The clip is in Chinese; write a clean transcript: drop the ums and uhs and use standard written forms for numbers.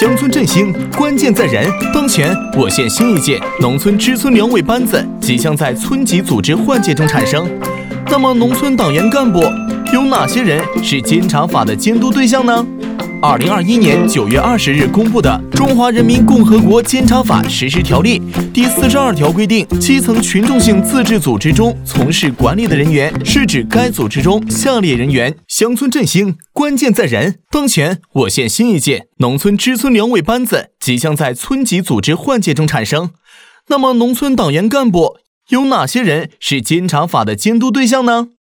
乡村振兴关键在人。当前，我县新一届农村支村两委班子即将在村级组织换届中产生。那么，农村党员干部有哪些人是监察法的监督对象呢？2021年9月20日公布的《中华人民共和国监察法实施条例》第42条规定，基层群众性自治组织中从事管理的人员，是指该组织中下列人员。乡村振兴关键在人。当前，我县新一届农村支村两委班子即将在村级组织换届中产生。那么，农村党员干部有哪些人是监察法的监督对象呢？